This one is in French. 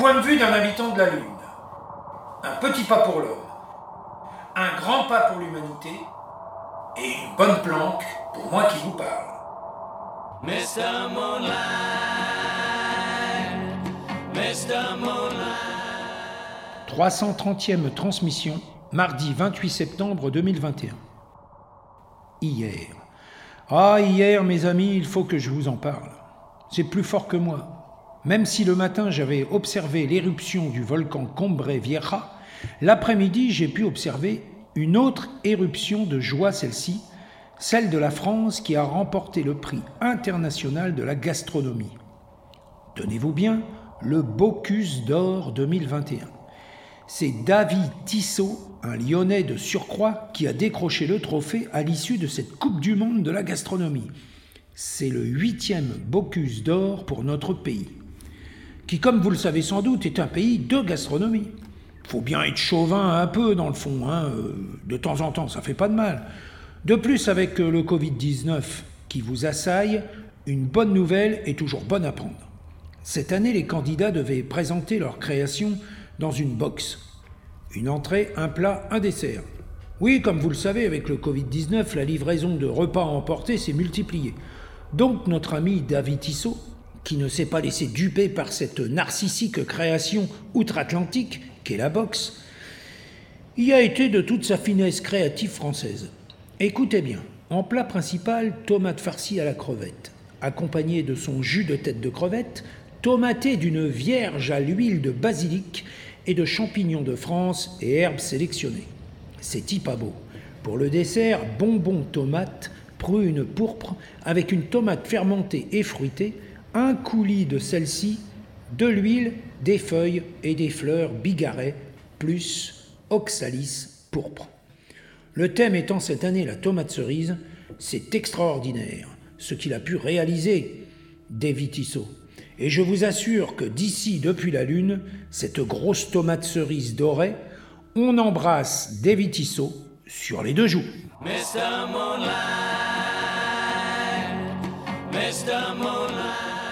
point de vue d'un habitant de la Lune. Un petit pas pour l'homme, un grand pas pour l'humanité et une bonne planque pour moi qui vous parle. Mr. Moonlight, Mr. Moonlight. 330e transmission, mardi 28 septembre 2021. Hier, mes amis, il faut que je vous en parle. C'est plus fort que moi. Même si le matin j'avais observé l'éruption du volcan Cumbre Vieja, l'après-midi j'ai pu observer une autre éruption de joie, celle-ci, celle de la France qui a remporté le prix international de la gastronomie. Tenez-vous bien, le Bocuse d'Or 2021. C'est David Tissot, un Lyonnais de surcroît, qui a décroché le trophée à l'issue de cette Coupe du Monde de la gastronomie. C'est le 8e Bocuse d'Or pour notre pays, qui, comme vous le savez sans doute, est un pays de gastronomie. Faut bien être chauvin un peu dans le fond, de temps en temps, ça fait pas de mal. De plus, avec le Covid-19 qui vous assaille, une bonne nouvelle est toujours bonne à prendre. Cette année, les candidats devaient présenter leur création dans une box. Une entrée, un plat, un dessert. Oui, comme vous le savez, avec le Covid-19, la livraison de repas à emporter s'est multipliée. Donc notre ami David Tissot, qui ne s'est pas laissé duper par cette narcissique création outre-Atlantique qu'est la boxe, y a été de toute sa finesse créative française. Écoutez bien, en plat principal, tomate farcie à la crevette, accompagnée de son jus de tête de crevette, tomaté d'une vierge à l'huile de basilic et de champignons de France et herbes sélectionnées. C'est pas beau. Pour le dessert, bonbons tomate, prune pourpre, avec une tomate fermentée et fruitée, un coulis de celle-ci, de l'huile, des feuilles et des fleurs bigarrées, plus oxalis pourpre. Le thème étant cette année la tomate cerise, c'est extraordinaire ce qu'il a pu réaliser, David Tissot. Et je vous assure que d'ici, depuis la Lune, cette grosse tomate cerise dorée, on embrasse David Tissot sur les deux joues. Mr. Moonlight, Mr. Moonlight.